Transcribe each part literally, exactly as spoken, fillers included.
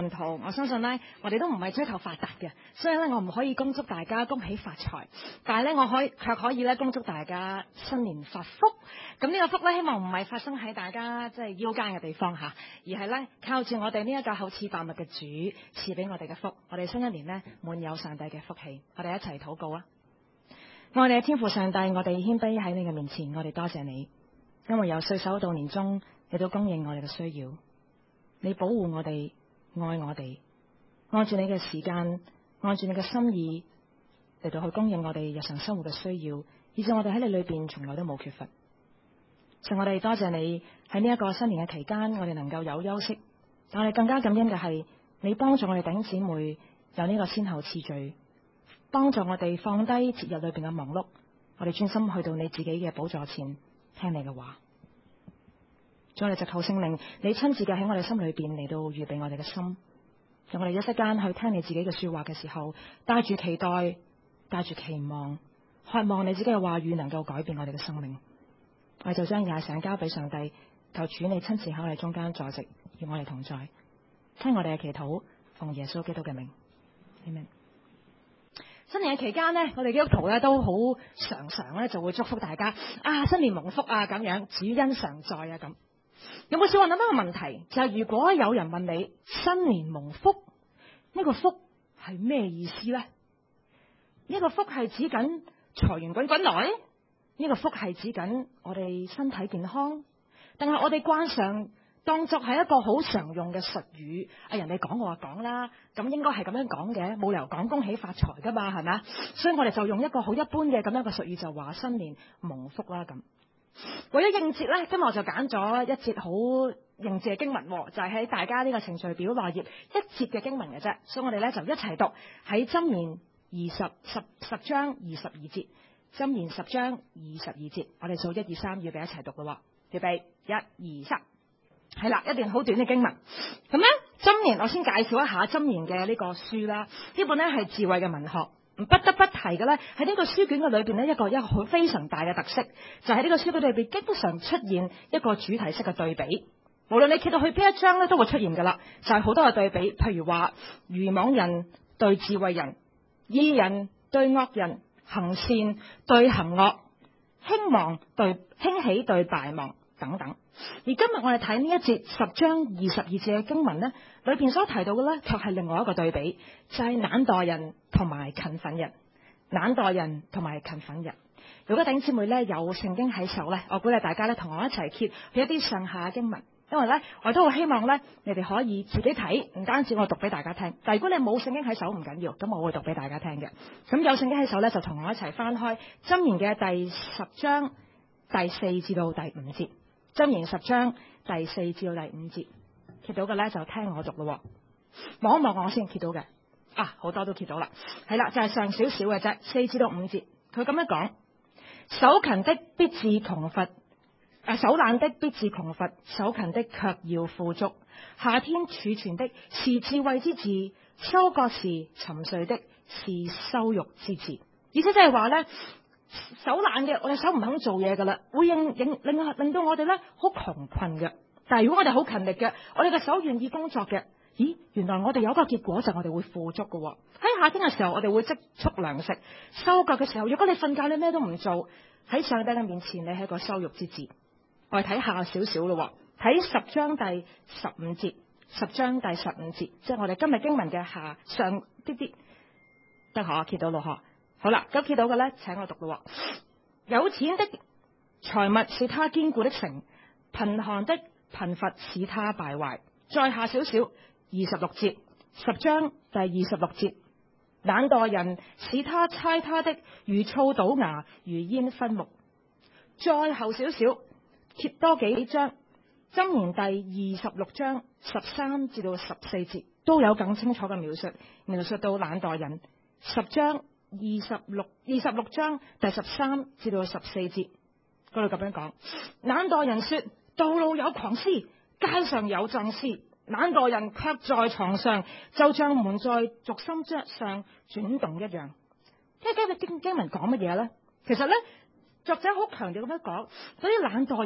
門徒，我相信咧，我哋都唔係追求發達嘅，所以咧，我唔可以恭祝大家恭喜發財，但係咧，我可以卻可以咧恭祝大家新年發福。咁呢個福咧，希望唔係發生喺大家即係腰間嘅地方嚇，而係咧靠住我哋呢一個厚賜百物嘅主賜俾我哋嘅福，我哋新一年咧滿有上帝嘅福氣。我哋一齊禱告啊！我哋嘅天父上帝，我哋謙卑喺你嘅面前，我哋多謝你，因為由歲首到年終，你都供應我哋嘅需要，你保護我哋。愛我哋，按住你嘅時間，按住你嘅心意嚟到去供應我哋日常生活嘅需要，以致我哋喺你裏邊從來都冇缺乏。所以我哋多謝你喺呢一個新年嘅期間，我哋能夠有休息，但係更加感恩嘅係你幫助我哋弟兄姊妹有呢個先後次序，幫助我哋放低節日裏邊嘅忙碌，我哋專心去到你自己嘅寶座前聽你嘅話。再嚟就求聖靈，你親自嘅喺我哋心裏邊嚟到預備我哋嘅心，讓我哋一息間去聽你自己嘅說話嘅時候，帶住期待，帶住期望，渴望你自己嘅話語能夠改變我哋嘅生命。我哋就將廿成交俾上帝，求主你親自喺我哋中間坐席，與我哋同在，聽我哋嘅祈禱，奉耶穌基督嘅名，阿門。新年嘅期間呢，我哋基督徒咧都好常常咧就會祝福大家啊，新年蒙福啊，咁樣主恩常在啊咁。有冇試過諗一個問題，就係、是、如果有人問你新年蒙福，呢、這個福係咩意思呢？呢、這個福係指緊財源滾滾來，呢、這個福係指緊我哋身體健康，定係我哋慣常當作係一個好常用嘅術語？啊，人哋講我話講啦，咁應該係咁樣講嘅，冇理由講恭喜發財噶嘛，係咪啊？所以我哋就用一個好一般嘅咁樣嘅術語，就話新年蒙福啦咁。為咗應節咧，今日我就揀咗一節好應節嘅經文，就係、是、喺大家呢個程序表內頁一節嘅經文嘅啫。所以我哋咧就一齊讀喺箴言二十十十章二十二節，箴言十章二十二節，我哋數一二三，預備一齊讀咯。預備一二三，係啦，一段好短嘅經文。咁咧箴言，我先介紹一下箴言嘅呢個書啦。呢本咧係智慧嘅文學。不得不提嘅咧，喺呢個書卷嘅裏邊呢，一個一個好非常大嘅特色，就喺、是、呢個書卷裏邊經常出現一個主題式嘅對比。無論你揭到去邊一章咧，都會出現噶啦。就係、是、好多嘅對比，譬如話愚妄人對智慧人，義人對惡人，行善對行惡，興亡對興起對敗亡等等。而今日我哋睇呢一節十章二十二節嘅經文呢，裏邊所提到嘅呢，卻係另外一個對比，就係、是、懶惰人同埋勤奮人。懶惰人同埋勤奮人。如果弟兄姊妹呢有聖經喺手呢，我鼓勵大家呢同我一齊揭去一啲上下經文，因為呢我都好希望呢你哋可以自己睇，唔單止我讀俾大家聽。但如果你冇聖經喺手唔緊要，咁我會讀俾大家聽嘅。咁有聖經喺手呢，就同我一齊翻開箴言嘅第十章第四至到第五節。箴言十章第四至到第五節，揭到嘅咧就聽我讀咯。望一望我先揭到嘅，啊好多都揭到啦。係啦，就係、是、上少少嘅啫，四至到五節。佢咁樣講：手勤的必致窮乏，啊手懶的必致窮乏，手勤的卻要富足。夏天儲存的是智慧之治，收割時沉睡的是羞辱之治。意思即係話咧。手懶嘅，我哋手唔肯做嘢噶啦，會令令令令到我哋咧好窮困嘅。但係如果我哋好勤力嘅，我哋嘅手願意工作嘅，咦，原來我哋有一個結果就係我哋會富足嘅。喺夏天嘅時候，我哋會積蓄糧食；收割嘅時候，如果你瞓覺，你咩都唔做，喺上帝嘅面前，你係一個羞辱之至。我哋睇下少少咯，睇十章第十五節，十章第十五節，即係我哋今日經文嘅下上啲啲，得可揭到咯嗬。好啦，咁見到嘅咧，請我讀咯。有錢的財物是他堅固的城，貧寒的貧乏使他敗壞。再下少少，二十六節，十章第二十六節，懶惰人使他猜他的如醋倒牙，如煙熏目。再後少少，揭多幾章，箴言第二十六章十三至到十四節都有更清楚嘅描述，描述到懶惰人。十章。二十六二十六章第十三至到十四節嗰度咁樣講，懶惰人說道路有狂獅，街上有壯獅，懶惰人卻在床上，就像門在軸心上轉動一樣。即係今日經經文講乜嘢咧？其實咧，作者好強調咁樣講，嗰啲懶惰人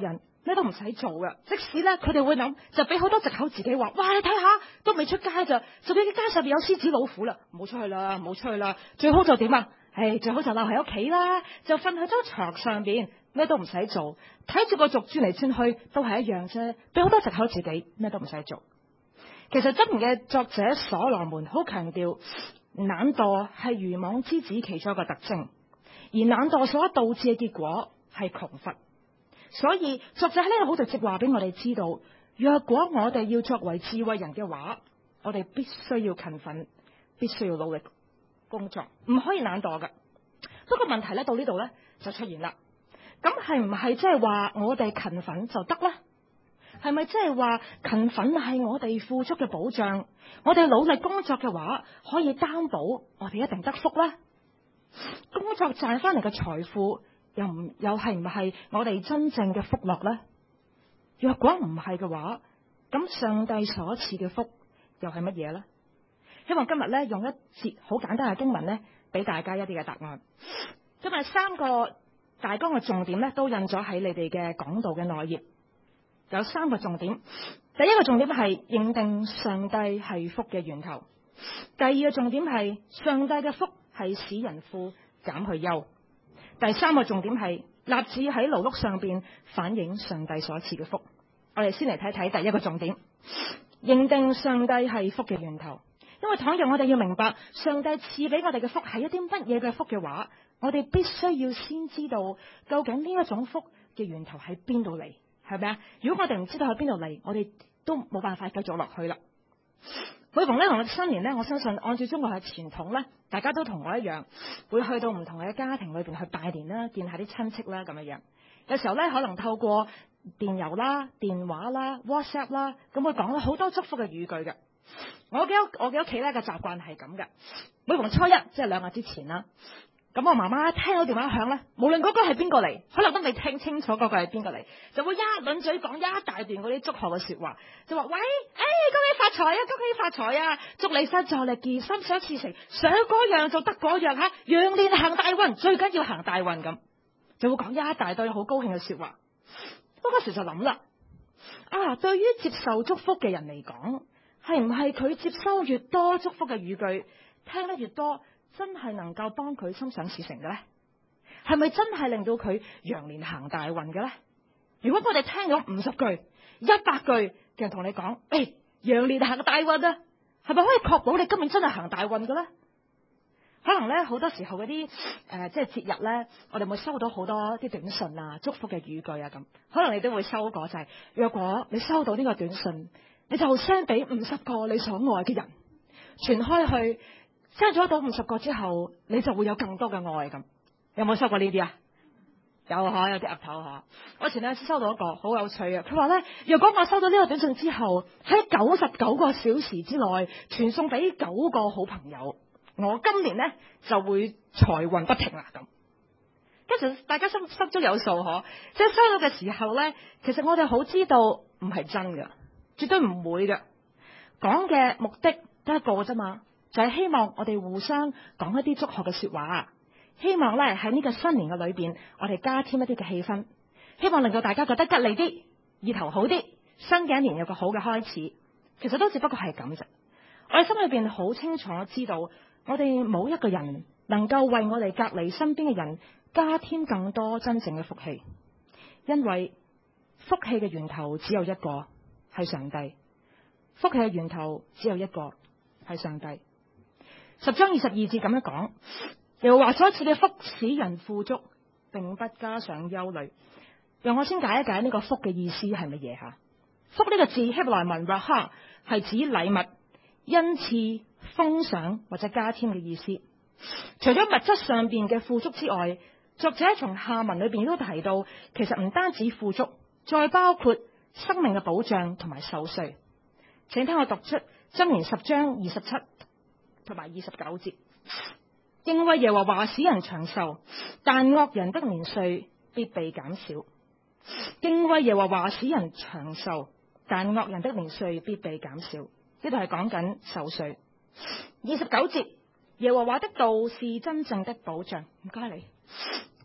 咩都唔使做嘅。即使咧佢哋會諗，就俾好多藉口自己話，哇，你睇下都未出街咋，就俾啲街上邊有獅子老虎啦，唔好出去啦，唔好出去啦，最好就點啊？唉，最好就留喺屋企啦，就瞓喺張床上邊，咩都唔使做，睇住個軸轉嚟轉去都係一樣啫，俾好多藉口自己，咩都唔使做。其實箴言嘅作者所羅門好強調，懶惰係愚妄之子其中一個特徵，而懶惰所導致嘅結果係窮乏。所以作者喺呢度好直接話俾我哋知道，若果我哋要作為智慧人嘅話，我哋必須要勤奮，必須要努力工作，唔可以懶惰㗎。不過問題咧到呢度咧就出現啦，咁係唔係即係話我哋勤奮就得咧？係咪即係話勤奮係我哋富足嘅保障？我哋努力工作嘅話，可以擔保我哋一定得福咧？工作賺翻嚟嘅財富又唔又係唔係我哋真正嘅福樂咧？若果唔係嘅話，咁上帝所賜嘅福又係乜嘢咧？希望今日咧用一節好簡單嘅經文咧，俾大家一啲嘅答案。今日三個大綱嘅重點咧，都印咗喺你哋嘅講道嘅內頁。有三個重點，第一個重點係認定上帝係福嘅源頭；第二個重點係上帝嘅福係使人富減去憂；第三個重點係立志喺勞碌上邊反映上帝所賜嘅福。我哋先嚟睇睇第一個重點，認定上帝係福嘅源頭。因為倘若我哋要明白上帝賜俾我哋嘅福係一啲乜嘢嘅福嘅話，我哋必須要先知道究竟呢一種福嘅源頭喺邊度嚟。係咪啊？如果我哋唔知道喺邊度嚟，我哋都冇辦法繼續落去啦。每逢咧同我哋新年咧，我相信按照中國嘅傳統咧，大家都同我一樣，會去到唔同嘅家庭裏邊去拜年啦，見下啲親戚啦咁樣樣。有時候咧可能透過電郵啦、電話啦、WhatsApp 啦，咁會講好多祝福嘅語句嘅。我嘅屋我嘅屋企咧嘅習慣係咁嘅，每逢初一即係兩日之前啦。咁我媽媽聽到電話響咧，無論嗰個係邊個嚟，可能都未聽清楚嗰個係邊個嚟，就會一輪嘴講一大段嗰啲祝賀嘅說話，就話喂，誒、哎，恭喜發財啊，恭喜發財啊，祝你身壯力健，心想事成，想嗰樣就得嗰樣吓，羊年行大運，最緊要行大運咁，就會講一大堆好高興嘅說話。我嗰時就諗啦，啊，對於接受祝福嘅人嚟講，係唔係佢接收越多祝福嘅語句，聽得越多，真係能夠幫佢心想事成嘅咧？係咪真係令到佢羊年行大運嘅咧？如果我哋聽咗五十句、一百句嘅人同你講，誒，羊年行大運啊，係咪可以確保你今年真係行大運嘅咧？可能咧好多時候嗰啲誒，即係節日咧，我哋會收到好多啲短信啊、祝福嘅語句啊咁，可能你都會收過就係、是，若果你收到呢個短信，你就 send 俾五十個你所愛嘅人，傳開去。聽咗到五十個之後，你就會有更多嘅愛咁。有冇收過呢啲啊？有嚇，有啲岌頭嚇。我前兩次收到一個好有趣嘅，佢話咧，若果我收到呢個短信之後，喺九十九個小時之內傳送俾九個好朋友，我今年咧就會財運不停啦咁。跟住大家心心中有數嗬，即係收到嘅時候咧，其實我哋好知道唔係真嘅，絕對唔會嘅。講嘅目的得一個啫嘛。就係希望我哋互相講一啲祝賀嘅說話，希望咧喺呢個新年嘅裏邊，我哋加添一啲嘅氣氛，希望令到大家覺得吉利啲，意頭好啲，新嘅一年有個好嘅開始。其實都只不過係咁啫。我哋心裏邊好清楚知道，我哋冇一個人能夠為我哋隔籬身邊嘅人加添更多真正嘅福氣，因為福氣嘅源頭只有一個，係上帝。福氣嘅源頭只有一個，係上帝。十章二十二節咁樣講，又話所賜嘅福使人富足，並不加上憂慮。讓我先解一解呢個福嘅意思係乜嘢吓？福呢個字希伯來文 raha 係指禮物、恩賜、封賞或者加添嘅意思。除咗物質上邊嘅富足之外，作者從下文裏邊亦都提到，其實唔單止富足，再包括生命嘅保障同埋壽歲。請聽我讀出箴言十章二十七同埋二十九節，敬畏耶和華使人長壽，但惡人的年歲必被減少。敬畏耶和華使人長壽，但惡人的年歲必被減少。呢度係講緊壽歲。二十九節，耶和華的道是真正的保障。唔該你。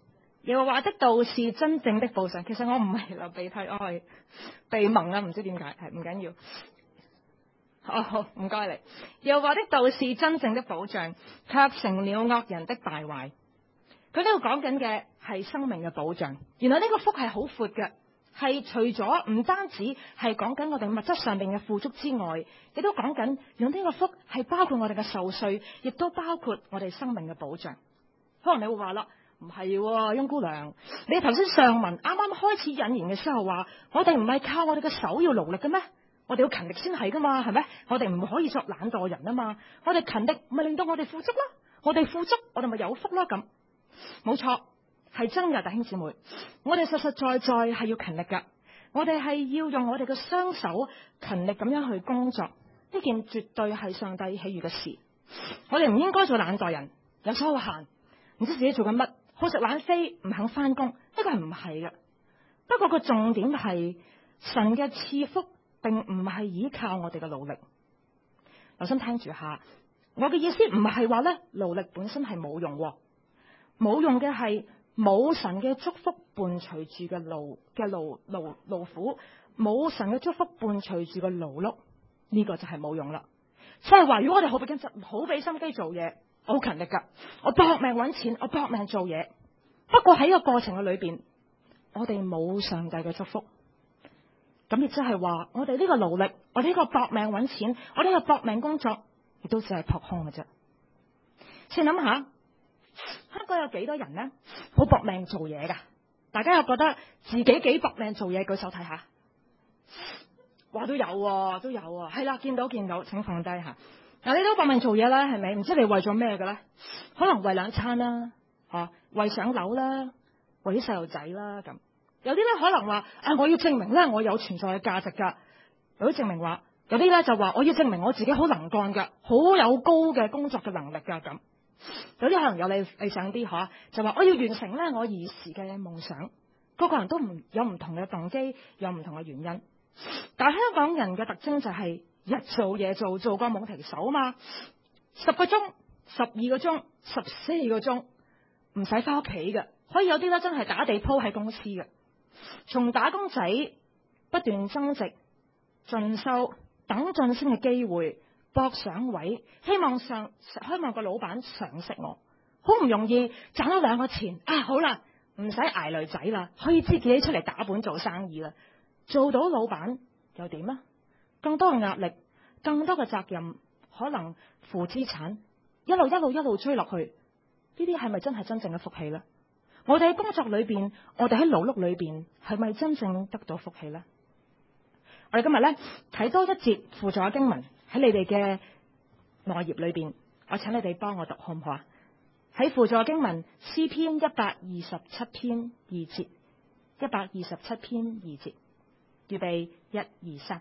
耶和華的道是真正的保障。其實我唔係流鼻涕，我係鼻蒙啊，唔知點解，係唔緊要。哦，好，唔該你。耶和華的道是真正的保障，卻成了惡人的敗壞。佢呢度講緊嘅係生命嘅保障。原來呢個福係好闊嘅，係除咗唔單止係講緊我哋物質上面嘅富足之外，亦都講緊用呢個福係包括我哋嘅壽歲，亦都包括我哋生命嘅保障。可能你會話啦，唔係翁姑娘，你頭先上文啱啱開始引言嘅時候話，我哋唔係靠我哋嘅手要勞力嘅咩？我哋要勤力先係噶嘛，係咪？我哋唔可以作懶惰人啊嘛。我哋勤力咪令到我哋富足啦，我哋富足我哋咪有福啦。咁冇錯，係真嘅，弟兄姊妹，我哋實實在在係要勤力噶，我哋係要用我哋嘅雙手勤力咁樣去工作，呢件絕對係上帝喜悅嘅事。我哋唔應該做懶惰人，游手好閒，唔知自己做緊乜，好食懶飛，唔肯翻工，呢個係唔係嘅。不過個重點係神嘅賜福並唔係依靠我哋嘅努力。留心聽住下，我嘅意思唔係話咧勞力本身係冇用，冇用嘅係冇神嘅祝福伴隨住嘅勞嘅勞勞勞苦，冇神嘅祝福伴隨住嘅勞碌，呢個就係冇用啦。即係話，如果我哋好俾心好俾心機做嘢，我好勤力噶，我搏命搵錢，我搏命做嘢，不過喺個過程嘅裏邊，我哋冇上帝嘅祝福。咁亦即係話，我哋呢個勞力，我哋呢個搏命搵錢，我哋呢個搏命工作，亦都只係撲空嘅啫。先諗下，香港有幾多人呢？好搏命做嘢噶？大家又覺得自己幾搏命做嘢？舉手睇下。哇，都有喎，都有喎。係啦，見到見到，請放低下。嗱，你都搏命做嘢啦，係咪？唔知你為咗咩嘅咧？可能為兩餐啦，吓，為上樓啦，為啲細路仔啦咁。有啲咧可能話，啊，我要證明咧我有存在嘅價值噶。有啲證明話，有啲咧就話我要證明我自己好能幹噶，好有高嘅工作嘅能力噶咁。有啲可能有理理想啲吓，就話我要完成咧我兒時嘅夢想。個個人都唔有唔同嘅動機，有唔同嘅原因。但係香港人嘅特徵就係日做夜做，做過冇停手啊嘛，十個鐘、十二個鐘、十四個鐘，唔使翻屋企嘅，可以有啲咧真係打地鋪喺公司嘅。從打工仔不斷增值、進修、等晉升嘅機會、搏上位，希望上希望個老闆賞識我，好唔容易賺咗兩個錢啊！好啦，唔使捱女仔啦，可以自己出嚟打本做生意啦。做到老闆又點啊？更多嘅壓力，更多嘅責任，可能負資產，一路一路一路追落去，呢啲係咪真係真正嘅福氣呢？我哋喺工作裏邊，我哋喺勞碌裏邊，係咪真正得到福氣呢？我哋今日咧睇多一節輔助嘅經文喺你哋嘅內頁裏邊，我請你哋幫我讀好唔好啊？喺輔助嘅經文詩篇一百二十七篇二節，一百二十七篇二節，預備一二三。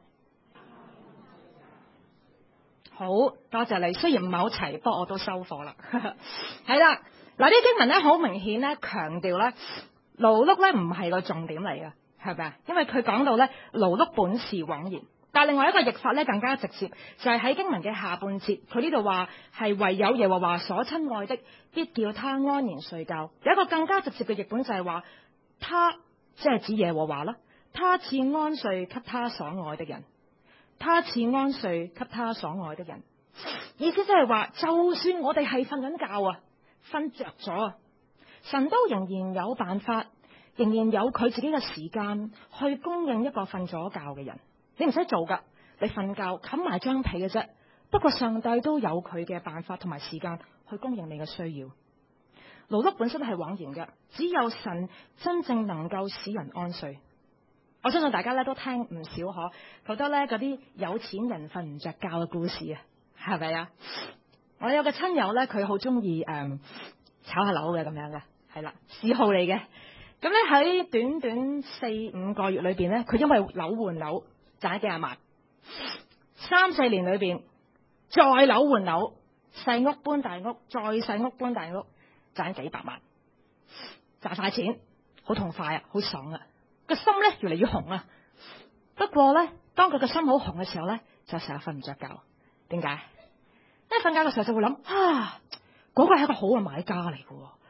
好多謝你，雖然唔係好齊，不過我都收貨啦。係啦，嗱，呢啲經文咧好明顯咧強調咧勞碌咧唔係個重點嚟嘅，係咪啊？因為佢講到咧勞碌本是枉然，但係另外一個譯法咧更加直接，就係喺經文嘅下半節，佢呢度話係唯有耶和華所親愛的，必叫他安然睡覺。有一個更加直接嘅譯本就係話，他即係指耶和華啦，他賜安睡給他所愛的人。他賜安睡給他所愛的人，意思即係話，就算我哋係瞓緊覺啊，瞓着咗啊，神都仍然有辦法，仍然有佢自己嘅時間去供應一個瞓咗覺嘅人。你唔使做噶，你瞓覺冚埋張被嘅啫。不過上帝都有佢嘅辦法同埋時間去供應你嘅需要。勞碌本身係枉然嘅，只有神真正能夠使人安睡。我相信大家咧都聽唔少嗬，覺得咧嗰啲有錢人瞓唔着覺嘅故事啊，係咪啊？我有個親友咧，佢好中意誒炒下樓嘅咁樣嘅，係啦，嗜好嚟嘅。咁咧喺短短四五個月裏邊咧，佢因為樓換樓賺咗幾廿萬，三四年裏邊再樓換樓，細屋搬大屋，再細屋搬大屋，賺幾百萬，賺快錢，好痛快啊，好爽啊！個心咧越嚟越紅啊！不過咧，當佢個心好紅嘅時候咧，就成日瞓唔着覺。點解？因為瞓覺嘅時候就會諗啊，嗰個係一個好嘅買家嚟嘅，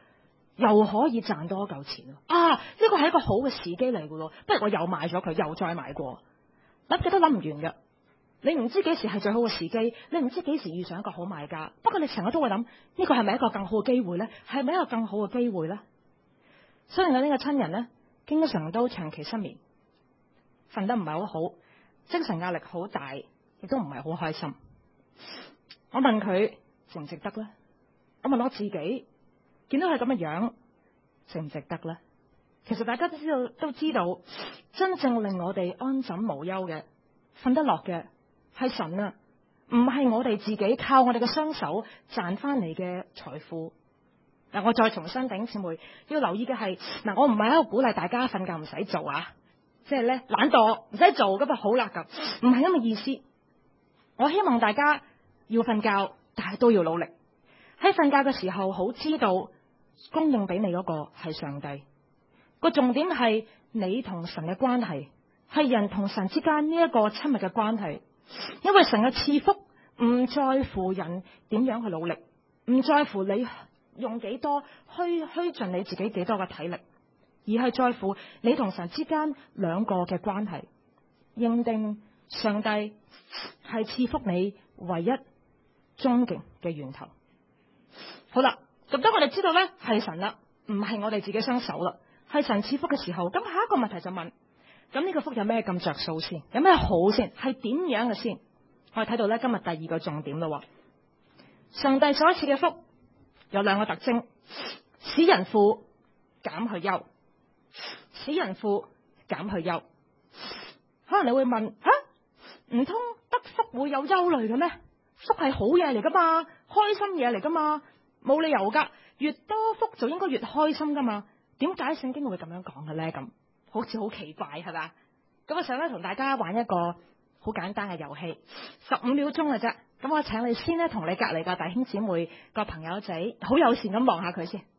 又可以賺多一嚿錢咯。啊，呢個係一個好嘅時機嚟㗎咯，不如我又買咗佢，又再買過，諗極都諗唔完嘅。你唔知幾時係最好嘅時機，你唔知幾時遇上一個好買家。不過你成日都會諗，呢個係咪一個更好嘅機會呢？係咪一個更好嘅機會呢？所以我呢個親人呢，經常都長期失眠，瞓得唔係好好，精神壓力好大，亦都唔係好開心。我問佢值唔值得呢？我問我自己，見到佢咁嘅樣，值唔值得呢？其實大家都知道，都知道真正令我哋安枕無憂嘅、瞓得落嘅係神啊，唔係我哋自己靠我哋嘅雙手賺翻嚟嘅財富。嗱，我再重新頂姊妹要留意嘅係，嗱，我唔係喺度鼓勵大家瞓覺唔使做啊，即係咧懶惰唔使做咁啊好啦咁，唔係咁嘅意思。我希望大家要瞓覺，但係都要努力。喺瞓覺嘅時候，好知道供應俾你嗰個係上帝。個重點係你同神嘅關係，係人同神之間呢一個親密嘅關係。因為神嘅賜福唔在乎人點樣去努力，唔在乎你用幾多虛虛盡你自己幾多嘅體力，而係在乎你同神之間兩個嘅關係。認定上帝係賜福你唯一終極嘅源頭。好啦，咁當我哋知道咧係神啦，唔係我哋自己雙手啦，係神賜福嘅時候，咁下一個問題就問：咁呢個福有咩咁着數先？有咩好先？係點樣嘅先？我哋睇到咧今日第二個重點咯。上帝所賜嘅福有兩個特徵：使人富，減去憂；使人富，減去憂。可能你會問：吓，唔通得福會有憂慮嘅咩？福係好嘢嚟噶嘛，開心嘢嚟噶嘛，冇理由噶。越多福就應該越開心噶嘛？點解聖經會咁樣講嘅咧？咁好似好奇怪係咪？咁我想咧同大家玩一個好簡單嘅遊戲，十五秒鐘嘅啫。咁我請你先咧同你隔籬個弟兄姊妹個朋友仔好友善咁望下佢先，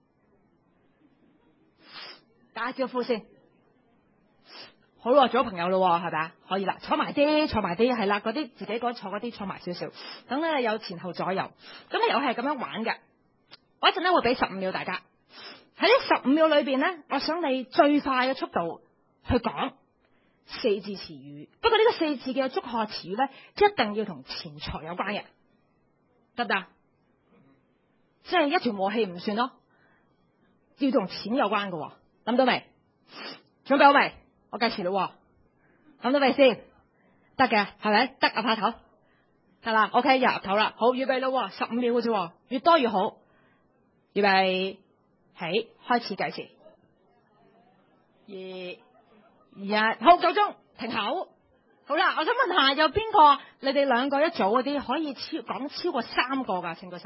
打招呼先。好咯，做咗朋友咯，係咪啊？可以啦，坐埋啲，坐埋啲，係啦，嗰啲自己嗰坐嗰啲坐埋少少，等咧有前後左右。咁咧遊戲係咁樣玩嘅。我一陣咧會俾十五秒大家，喺呢十五秒裏邊咧，我想你最快嘅速度去講四字詞語。不過呢個四字嘅祝賀詞語咧，一定要同錢財有關嘅，得唔得？即係一團和氣唔算咯，要同錢有關嘅。諗到未？準備好未？我計時咯，諗到未先？得嘅，係咪？得岌下頭，得啦。OK，入頭啦。好，預備咯，十五秒嘅啫，越多越好。預備起，開始計時。二、一，好，夠鐘，停口。好啦，我想問下，有邊個你哋兩個一組嗰啲可以超講超過三個噶？請舉手。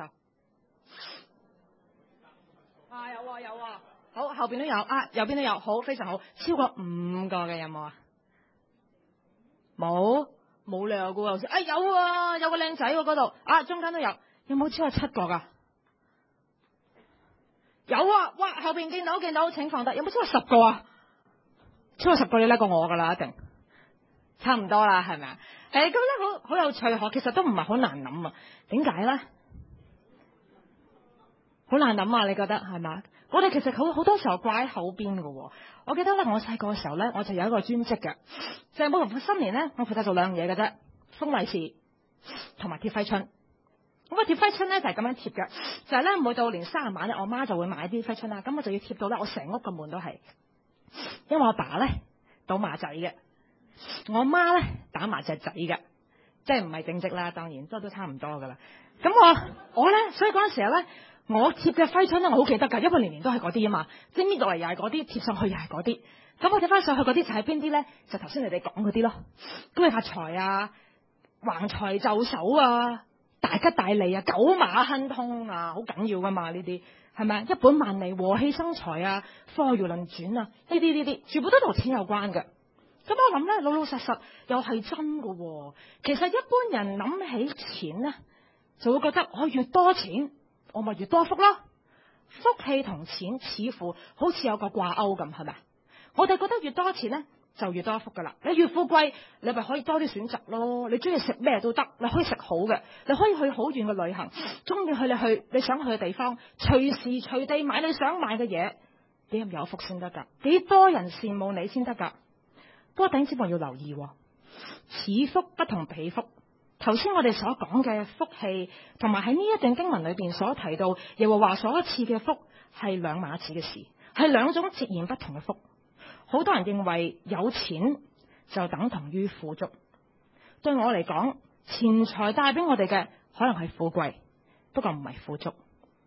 啊，有啊，有啊。好，後邊都有啊，右邊都有，好，非常好，超過五個嘅有冇啊？冇，冇理由噶喎。哎，有啊，有個靚仔喎嗰度，啊，中間都有，有冇超過七個噶？有啊，哇，後邊見到見到，請放低。有冇超過十個啊？超過十個你叻過我噶啦，一定，差唔多啦，係咪啊？誒，咁咧好好有趣，嗬，其實都唔係好難諗啊。點解咧？好難諗啊？你覺得係咪？我哋其實好好多時候掛喺口邊噶。我記得咧，我細個嘅時候咧，我就有一個專職嘅，就係每逢新年咧，我負責做兩樣嘢嘅啫，封利是同埋貼揮春。咁啊貼揮春咧就係咁樣貼嘅，就係咧每到年卅晚咧，我媽就會買啲揮春啦，咁我就要貼到咧我成屋個門都係。因為我爸咧賭麻仔嘅，我媽咧打麻雀仔嘅，即係唔係正職啦，當然都都差唔多噶啦。咁我我咧，所以嗰陣時候咧。我貼嘅揮春咧，我好記得㗎，因為年年都係嗰啲啊嘛，即係搣落嚟又係嗰啲，貼上去又係嗰啲。咁我貼翻上去嗰啲就係邊啲咧？就頭先你哋講嗰啲咯，恭喜發財啊，橫財就手啊，大吉大利啊，九馬亨通啊，好緊要噶嘛呢啲，係咪啊？一本萬利，和氣生財啊，貨如輪轉啊，呢啲呢啲，全部都同錢有關嘅。咁我諗咧，老老實實又係真噶喎。其實一般人諗起錢咧，就會覺得我越多錢。我咪越多福咯，福氣同錢似乎好似有個掛鈎咁，係咪？我哋覺得越多錢咧， 就越多福噶啦。你越富貴，你咪可以多啲選擇咯。你中意食咩都得，你可以食好嘅，你可以去好遠嘅旅行，中意去你去你想去嘅地方，隨時隨地買你想買嘅嘢。幾咁有福先得噶？幾多人羨慕你先得噶？不過弟兄姊妹要留意，此福不同彼福。頭先我哋所講嘅福氣，同埋喺呢一段經文裏邊所提到耶和華所賜嘅福，係兩碼子嘅事，係兩種截然不同嘅福。好多人認為有錢就等同於富足，對我嚟講，錢財帶俾我哋嘅可能係富貴，不過唔係富足。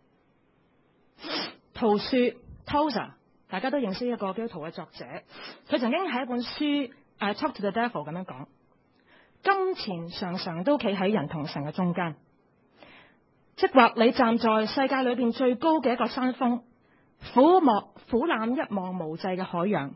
陶樹 Tozer 大家都認識一個基督徒嘅作者，佢曾經喺一本書《I Talk to the Devil》咁樣講：金錢常常都企喺人同神嘅中間，即或你站在世界裏邊最高嘅一個山峰，俯望俯覽一望無際嘅海洋。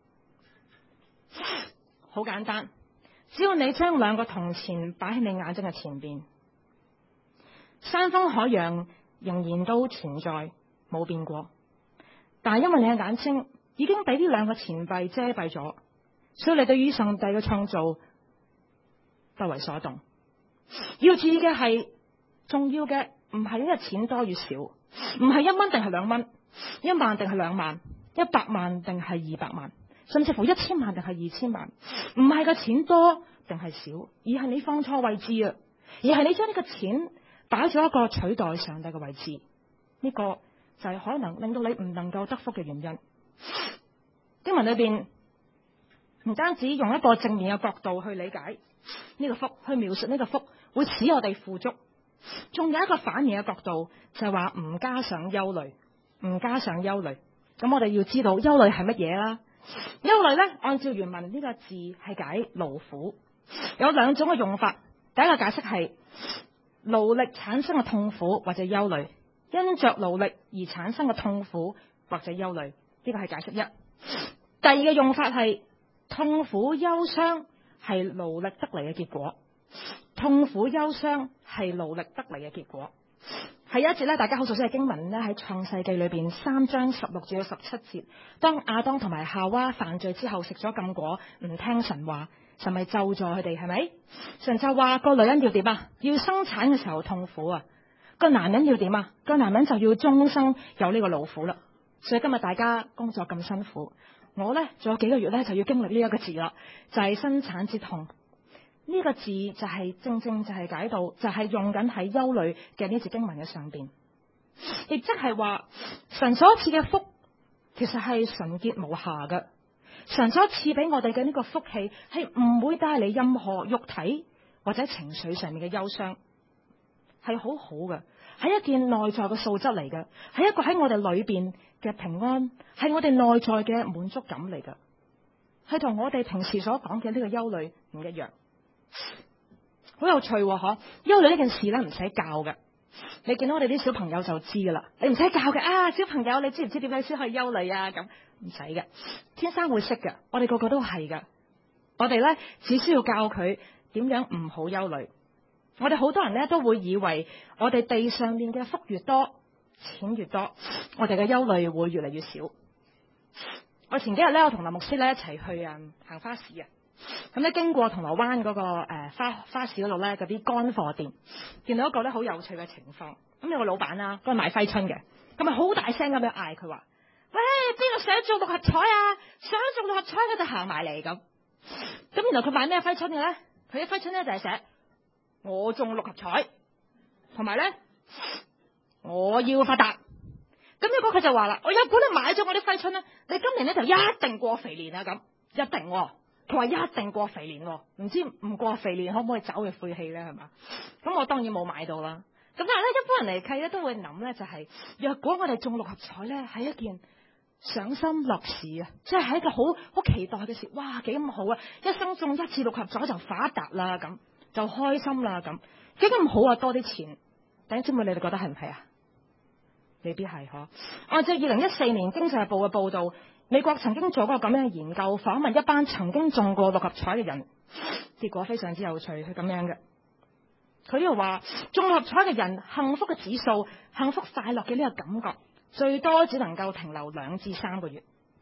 好簡單，只要你將兩個銅錢擺喺你眼睛嘅前邊，山峰海洋仍然都存在，冇變過。但係因為你嘅眼睛已經俾呢兩個錢幣遮蔽咗，所以你對於上帝嘅創造不為所動。要注意嘅係，重要嘅唔係呢個錢多與少，唔係一蚊定係兩蚊，一萬定係兩萬，一百萬定係二百萬，甚至乎一千萬定係二千萬。唔係個錢多定係少，而係你放錯位置啊！而係你將呢個錢擺咗一個取代上帝嘅位置，呢個就係可能令到你唔能夠得福嘅原因。經文裏邊唔單止用一個正面嘅角度去理解呢個福，去描述呢個福會使我哋富足，仲有一個反面嘅角度，就係話唔加上憂慮，唔加上憂慮。咁我哋要知道憂慮係乜嘢啦？憂慮咧，按照原文呢個字係解勞苦，有兩種嘅用法。第一個解釋係勞力產生嘅痛苦或者憂慮，因着勞力而產生嘅痛苦或者憂慮，呢個係解釋一。第二個用法係痛苦憂傷係勞力得嚟嘅結果，痛苦憂傷係勞力得嚟嘅結果。係有一節咧，大家好熟悉嘅經文咧，喺創世記裏邊三章十六至到十七節，當亞當同埋夏娃犯罪之後食咗禁果，唔聽神話，神咪咒詛佢哋，係咪？神就話個女人要點啊？要生產嘅時候痛苦啊，個男人要點啊？個男人就要終生有呢個勞苦啦。所以今日大家工作咁辛苦，我咧仲有幾個月咧就要經歷呢一個字啦，就係生產之痛。呢個字就係、是、正正就係解到，就係、是、用緊喺憂慮嘅呢節經文嘅上邊，亦即係話神所賜嘅福其實係純潔無瑕嘅。神所賜俾我哋嘅呢個福氣係唔會帶嚟任何肉體或者情緒上面嘅憂傷，係好好嘅，係一件內在嘅素質嚟嘅，係一個喺我哋裏邊嘅平安，係我哋內在嘅滿足感嚟嘅，係同我哋平時所講嘅呢個憂慮唔一樣。好有趣喎，嗬！憂慮呢件事咧唔使教嘅，你見到我哋啲小朋友就知噶啦，你唔使教嘅啊！小朋友，你知唔知點解先可以憂慮啊？咁唔使嘅，天生會識嘅，我哋個個都係噶。我哋咧只需要教佢點樣唔好憂慮。我哋好多人咧都會以為我哋地上面嘅福越多，錢越多，我哋嘅憂慮會越嚟越少。我前幾日咧，我同林牧師咧一齊去啊行花市啊。咁咧經過銅鑼灣嗰個誒花花市嗰度咧，嗰啲乾貨店，見到一個咧好有趣嘅情況。咁有個老闆啦，嗰個賣揮春嘅，咁啊好大聲咁樣嗌佢話：喂，邊個想中六合彩啊？想中六合彩佢就行埋嚟咁。咁原來佢賣咩揮春嘅咧？佢啲揮春咧就係寫我中六合彩，同埋咧我要發達。咁結果佢就話啦：我如果你買咗我啲揮春咧，你今年咧就一定過肥年啊！咁一定、哦。佢話一定過肥年，唔知唔過肥年可唔可以找佢晦氣咧？係嘛？咁我當然冇買到啦。咁但係咧，一般人嚟計咧都會諗咧，就係、是、若果我哋中六合彩咧，係一件賞心樂事啊，即係係一個好好期待嘅事。哇，幾咁好啊！一生中一次六合彩就發達啦，咁就開心啦，咁幾咁好啊！多啲錢，弟兄姊妹，你哋覺得係唔係啊？未必係嗬。按照二零一四年經濟日報嘅報道，美國曾經做過咁樣嘅研究，訪問一班曾經中過六合彩嘅人，結果非常之有趣，係咁樣嘅。佢呢度話，中六合彩嘅人幸福嘅指數、幸福快樂嘅呢個感覺，最多只能夠停留兩至三個月。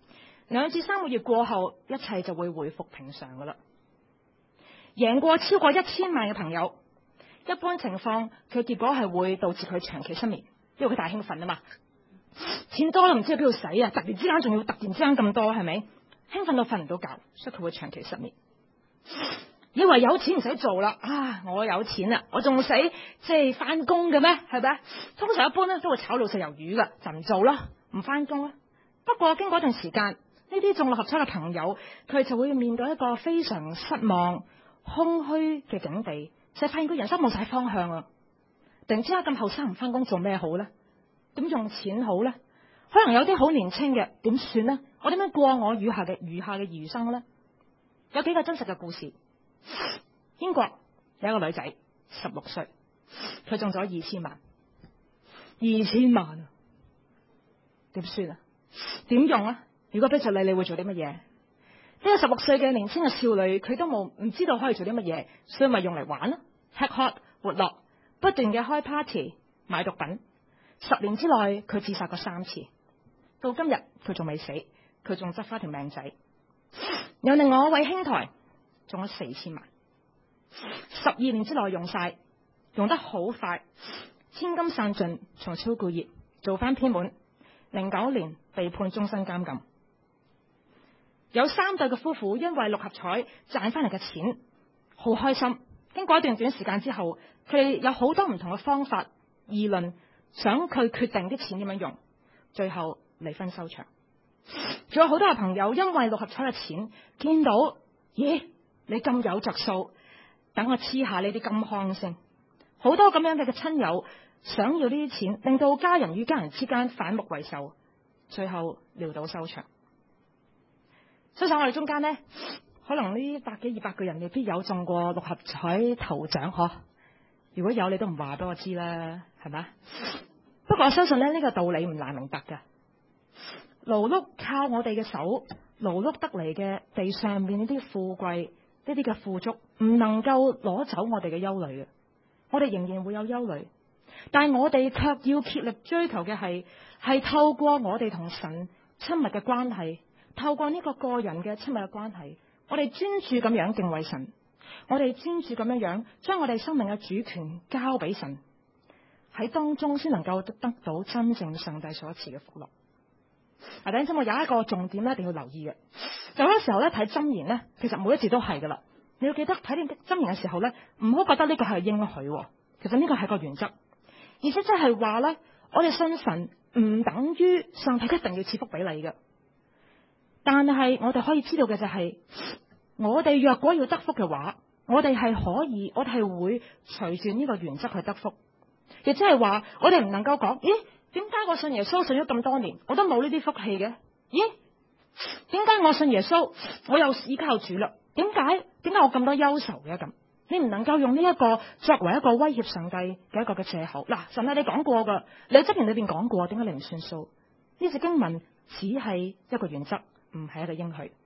兩至三個月過後，一切就會回復平常噶啦。贏過超過一千萬嘅朋友，一般情況佢結果係會導致佢長期失眠，因為佢太興奮啊嘛，錢多啦唔知去邊度使啊，突然之間仲要突然之間咁多，係咪興奮到瞓唔到覺，所以佢會長期失眠。以為有錢唔使做啦，啊我有錢啦，我仲使即係翻工嘅咩？係咪？通常一般咧都會炒老細魷魚噶，就唔做啦，唔翻工啦。不過經過一段時間，呢啲中六合彩嘅朋友，佢就會面對一個非常失望、空虛嘅境地，就係發現佢人生冇晒方向啊！突然之間咁後生唔翻工做咩好咧？點用錢好咧？可能有啲好年輕嘅，點算咧？我點樣過我餘下嘅餘下嘅餘生咧？有幾個真實嘅故事。英國有一個女仔，十六歲，佢中咗二千萬，二千萬啊！點算啊？點用啊？如果俾着你，你會做啲乜嘢？呢個十六歲嘅年輕嘅少女，佢都冇唔知道可以做啲乜嘢，所以咪用嚟玩咯，吃喝活樂，不斷嘅開 party 買毒品。十年之內，佢自殺過三次，到今日佢仲未死，佢仲執翻條命仔。有另外一位兄台中咗四千萬，十二年之內用晒，用得好快，千金散盡，重操故業，做翻偏門。零九年被判終身監禁。有三對嘅夫婦因為六合彩賺翻嚟嘅錢好開心，經過一段短時間之後，佢哋有好多唔同嘅方法議論，想佢決定啲錢點樣用，最後離婚收場。仲有好多嘅朋友因為六合彩嘅錢見到，咦你咁有着數，等我黐下呢啲金康先。好多咁樣嘅嘅親友想要呢啲錢，令到家人與家人之間反目為仇，最後潦倒收場。相信我哋中間呢，可能呢百幾二百個人未必有中過六合彩頭獎嗬。如果有，你都唔話俾我知啦，係咪？不過我相信咧，呢個道理唔難明白噶。勞碌靠我哋嘅手，勞碌得嚟嘅地上面呢啲富貴，呢啲嘅富足，唔能夠攞走我哋嘅憂慮嘅。我哋仍然會有憂慮，但係我哋卻要竭力追求嘅係，係透過我哋同神親密嘅關係，透過呢個個人嘅親密嘅關係，我哋專注咁樣敬畏神，我哋專注咁樣樣將我哋生命嘅主權交俾神，喺當中先能夠得到真正上帝所賜嘅福樂。嗱，弟兄姊妹，有一個重點咧，一定要留意嘅。有啲時候咧睇箴言咧，其實每一字都係噶啦。你要記得睇啲箴言嘅時候咧，唔好覺得呢個係應許，其實呢個係個原則，意思即係話咧，我哋信神唔等於上帝一定要賜福俾你嘅。但係我哋可以知道嘅就係，我哋若果要得福嘅話，我哋係可以，我哋係會隨住呢個原則去得福。亦即係話，我哋唔能夠講，咦？點解我信耶穌信咗咁多年，我都冇呢啲福氣嘅？咦？點解我信耶穌，我又依靠主啦？點解？點解我咁多憂愁嘅咁？你唔能夠用呢一個作為一個威脅上帝嘅一個嘅借口。嗱，神啊，你講過噶，你喺箴言裏邊講過，點解你唔算數？呢隻經文只係一個原則，唔係一個應許。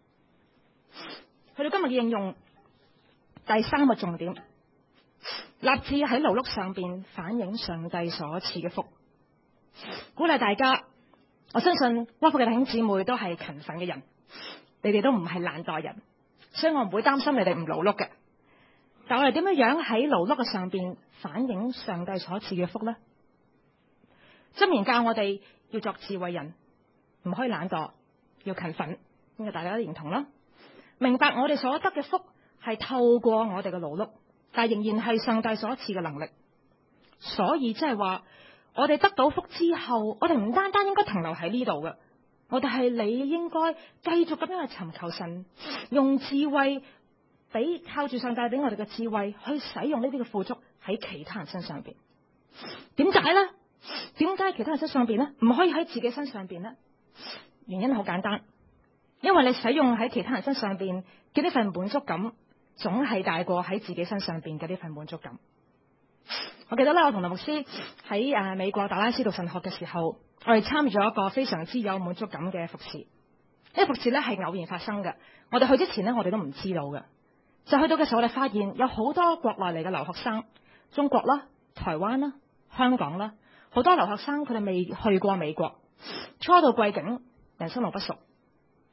去到今日嘅應用，第三個重點，立志喺勞碌上邊反映上帝所賜嘅福，鼓勵大家。我相信窩福嘅弟兄姊妹都係勤奮嘅人，你哋都唔係懶惰人，所以我唔會擔心你哋唔勞碌嘅。但我哋點樣樣喺勞碌嘅上邊反映上帝所賜嘅福呢？箴言教我哋要作智慧人，唔可以懶惰，要勤奮，呢個大家都認同啦。明白我哋所得嘅福係透過我哋嘅勞碌，但仍然係上帝所賜嘅能力。所以即係話，我哋得到福之後，我哋唔單單應該停留喺呢度嘅，我哋係你應該繼續咁樣去尋求神，用智慧俾靠住上帝俾我哋嘅智慧去使用呢啲嘅富足喺其他人身上邊。點解呢？點解其他人身上邊呢？唔可以喺自己身上邊呢？原因好簡單，因為你使用喺其他人身上邊嘅呢份滿足感，總係大過喺自己身上邊嘅呢份滿足感。我記得咧，我同林牧師喺誒美國達拉斯讀神學嘅時候，我哋參與咗一個非常之有滿足感嘅服侍。呢個服侍咧係偶然發生嘅，我哋去之前呢，我哋都唔知道嘅。就去到嘅時候，我哋發現有好多國內嚟嘅留學生，中國啦、台灣啦、香港啦，好多留學生佢哋未去過美國，初到貴境，人生路不熟，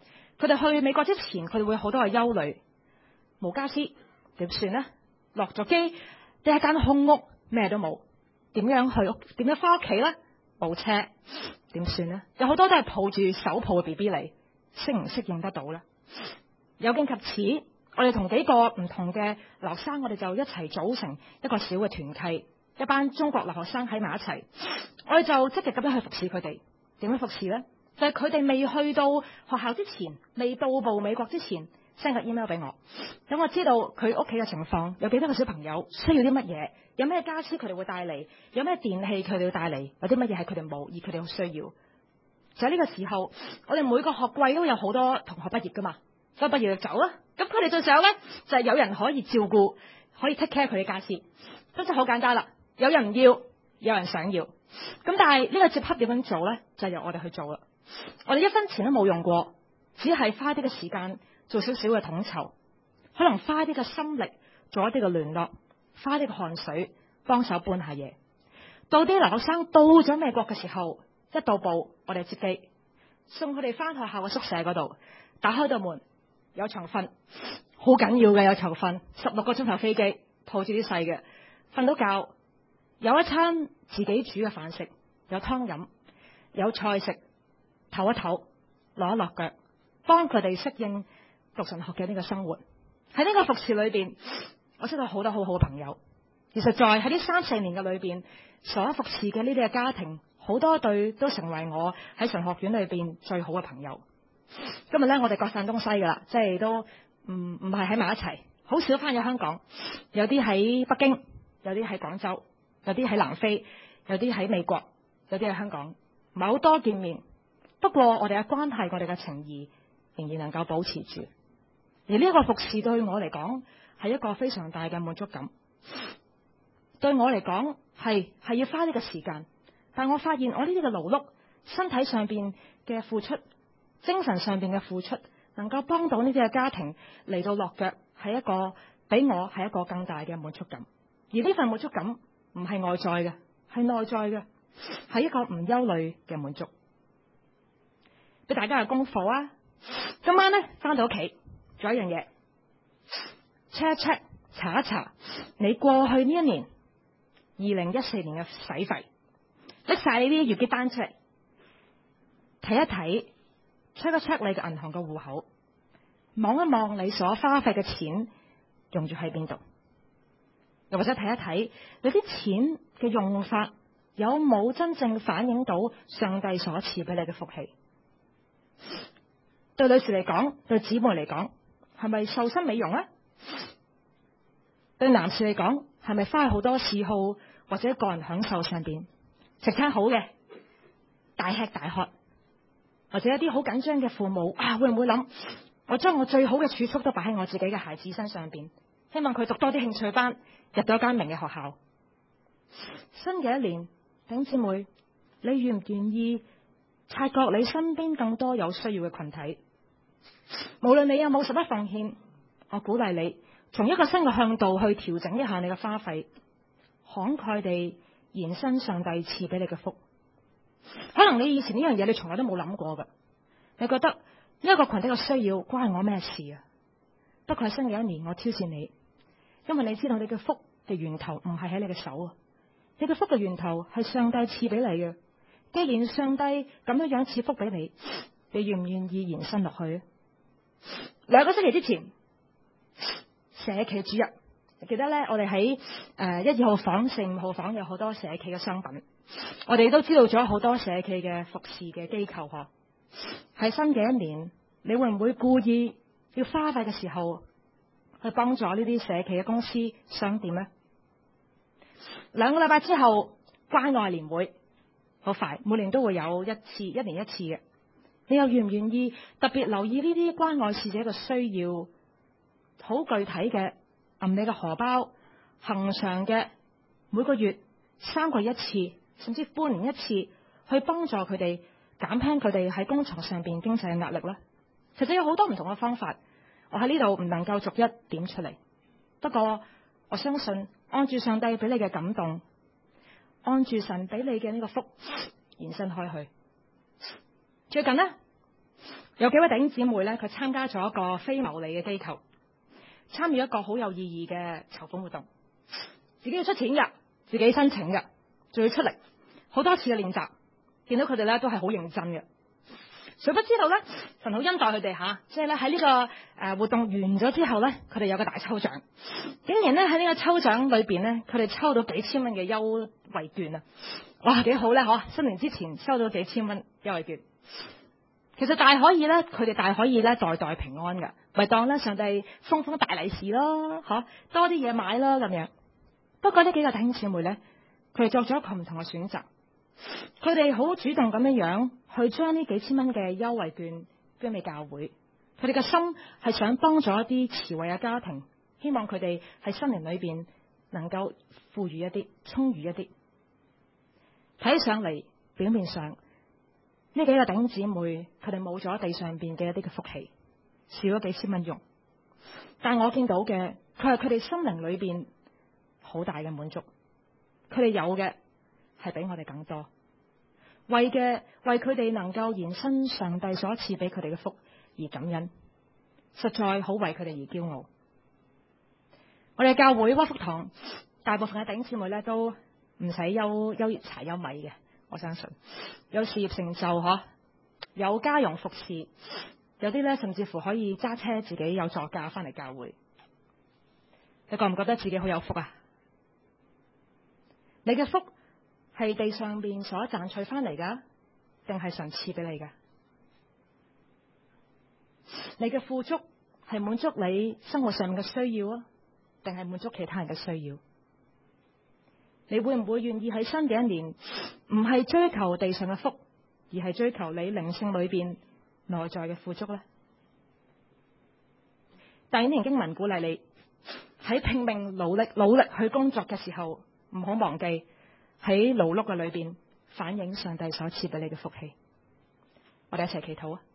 佢哋去美國之前，佢哋會好多嘅憂慮，冇家私點算呢？落咗機，第一間空屋，咩都冇，點樣去屋？點樣翻屋企呢？冇車，點算呢？有好多都係抱住手抱嘅 B B 嚟，適唔適應得到呢？有見及此，我哋同幾個唔同嘅留學生，我哋就一齊組成一個小嘅團契，一班中國留學生喺埋一齊，我哋就積極咁樣去服侍佢哋。點樣服侍呢？就係佢哋未去到學校之前，未到步美國之前，send 個 email 俾我，等我知道佢屋企嘅情況，有幾多個小朋友需要啲乜嘢，有咩家私佢哋會帶嚟，有咩電器佢哋會帶嚟，有啲乜嘢係佢哋冇而佢哋好需要。就喺呢個時候，我哋每個學季都有好多同學畢業噶嘛，所以畢業就走啦。咁佢哋最想咧就係有人可以照顧，可以 take care 佢嘅家私，咁就好簡單啦。有人唔要，有人想要，咁但係呢個接洽點樣做咧，就由我哋去做啦。我哋一分錢都冇用過，只係花啲嘅時間做少少嘅統籌，可能花啲嘅心力做一啲嘅聯絡，花啲嘅汗水幫手搬下嘢。到啲留學生到咗美國嘅時候，一到步我哋接機，送佢哋翻學校嘅宿舍嗰度，打開道門有床瞓，好緊要嘅有床瞓，十六個鐘頭飛機，抱住啲細嘅瞓到覺，有一餐自己煮嘅飯食，有湯飲，有菜食，唞一唞，落一落腳，幫佢哋適應讀神學嘅呢個生活。喺呢個服侍裏邊，我識到好多好好嘅朋友。而實在喺呢三四年嘅裏邊，所服侍嘅呢啲嘅家庭，好多對都成為我喺神學院裏邊最好嘅朋友。今日咧，我哋各散東西噶啦，即係都唔唔係喺埋一齊，好少翻咗香港。有啲喺北京，有啲喺廣州，有啲喺南非，有啲喺美國，有啲喺香港，唔係好多見面。不過我哋嘅關係，我哋嘅情誼仍然能夠保持住。而呢一個服侍對我嚟講係一個非常大嘅滿足感。對我嚟講係係要花呢個時間，但我發現我呢啲嘅勞碌，身體上邊嘅付出，精神上邊嘅付出，能夠幫到呢啲嘅家庭嚟到落腳，係一個俾我係一個更大嘅滿足感。而呢份滿足感唔係外在嘅，係內在嘅，係一個唔憂慮嘅滿足。俾大家嘅功課啊！今晚咧翻到屋企，做一樣嘢 check 一 check 查一查你過去呢一年二零一四年嘅使費，拎晒你啲月結單出嚟睇一睇 check 一 check 你嘅銀行嘅戶口，望一望你所花費嘅錢用咗喺邊度，又或者睇一睇你啲錢嘅用法有冇真正反映到上帝所賜俾你嘅福氣。對女士嚟講，對姊妹嚟講，係咪瘦身美容呢？對男士嚟講，係咪花好多嗜好或者個人享受上邊，食餐好嘅，大吃大喝，或者一啲好緊張嘅父母啊，會唔會諗我將我最好嘅儲蓄都擺喺我自己嘅孩子身上邊，希望佢讀多啲興趣班，入到一間名嘅學校。新嘅一年，弟兄姊妹，你願唔願意察覺你身邊更多有需要嘅群體？無論你有冇十一奉獻，我鼓勵你從一個新嘅向度去調整一下你嘅花費，慷慨地延伸上帝賜俾你嘅福。可能你以前呢樣嘢你從來都冇諗過噶，你覺得呢一個群體嘅需要關我咩事啊？不過喺新嘅一年，我挑戰你，因為你知道你嘅福嘅源頭唔係喺你嘅手啊，你嘅福嘅源頭係上帝賜俾你嘅。既然上帝咁樣樣賜福俾你，你願唔願意延伸落去？兩個星期之前，社企主日，記得咧，我哋喺誒一二號房、四五號房有好多社企嘅商品，我哋都知道咗好多社企嘅服侍嘅機構嗬。喺新嘅一年，你會唔會故意要花費嘅時候去幫助呢啲社企嘅公司商店呢？兩個禮拜之後，關愛年會好快，每年都會有一次，一年一次嘅。你又願唔願意特別留意呢啲關愛使者嘅需要？好具體嘅，按你嘅荷包，恆常嘅，每個月三個月一次，甚至半年一次，去幫助佢哋減輕佢哋喺工廠上邊經濟嘅壓力咧。其實有好多唔同嘅方法，我喺呢度唔能夠逐一點出嚟。不過我相信按住上帝俾你嘅感動，按住神俾你嘅呢個福延伸開去。最近呢， 有幾位弟兄姊妹咧，佢參加咗一個非牟利嘅機構，參與一個好有意義嘅籌款活動，自己要出錢嘅，自己申請嘅，仲要出力好多次嘅練習，見到佢哋咧都係好認真嘅。誰不知道咧，神好恩待佢哋吓，即係咧喺呢個誒活動完咗之後咧，佢哋有個大抽獎，竟然咧喺呢個抽獎裏邊咧，佢哋抽到幾千蚊嘅優惠券啊！哇，幾好咧嗬！新年之前收到幾千蚊優惠券，其實大可以咧，佢哋大可以咧代代平安噶，咪當咧上帝封封大利是咯，嗬，多啲嘢買啦咁樣。不過呢幾個弟兄姊妹咧，佢哋作咗一個唔同嘅選擇。佢哋好主動咁樣樣去將呢幾千蚊嘅優惠券捐俾教會，佢哋嘅心係想幫助一啲慈惠嘅家庭，希望佢哋喺新年裏邊能夠富裕一啲、充裕一啲。睇上嚟表面上呢幾個弟兄姊妹，佢哋冇咗地上邊嘅一啲嘅福氣，少咗幾千蚊用，但我見到嘅，佢係佢哋心靈裏邊好大嘅滿足，佢哋有嘅係比我哋更多，為嘅為佢哋能夠延伸上帝所賜俾佢哋嘅福而感恩，實在好為佢哋而驕傲。我哋教會屈福堂大部分嘅弟兄姊妹咧都唔使憂憂柴憂米嘅，我相信有事業成就嗬，有家用服侍，有啲咧甚至乎可以揸車自己有座駕翻嚟教會。你覺唔覺得自己好有福啊？你嘅福係地上面所賺取翻嚟噶，定係神賜俾你噶？你嘅富足係滿足你生活上面嘅需要啊，定係滿足其他人嘅需要？你會唔會願意喺新嘅一年，唔係追求地上嘅福，而係追求你靈性裏邊內在嘅富足呢？第二年經文鼓勵你喺拼命努力努力去工作嘅時候，唔好忘記喺勞碌嘅裏邊反映上帝所賜俾你嘅福氣。我哋一齊祈禱啊！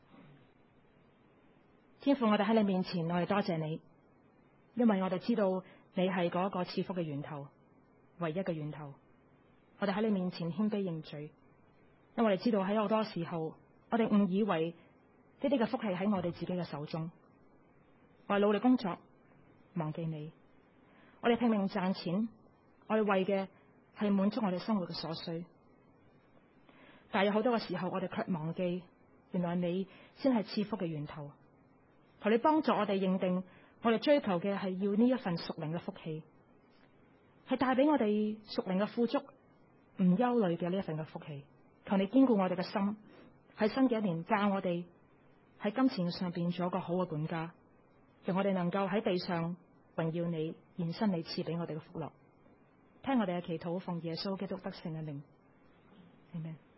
天父，我哋喺你面前，我哋多謝你，因為我哋知道你係嗰個賜福嘅源頭，唯一嘅源頭。我哋喺你面前謙卑認罪，因為我哋知道喺好多時候，我哋誤以為呢啲嘅福氣喺我哋自己嘅手中，我哋努力工作，忘記你。我哋拼命賺錢，我哋為嘅係滿足我哋生活嘅所需，但係有好多嘅時候，我哋卻忘記原來你先係賜福嘅源頭。求你幫助我哋認定，我哋追求嘅係要呢一份屬靈嘅福氣，係帶俾我哋屬靈嘅富足，唔憂慮嘅呢一份嘅福氣。求你堅固我哋嘅心，喺新嘅一年教我哋喺金錢上邊做一個好嘅管家，讓我哋能夠喺地上榮耀你，延伸你賜俾我哋嘅福樂。聽我哋嘅祈禱，奉耶穌基督得勝嘅名，阿們。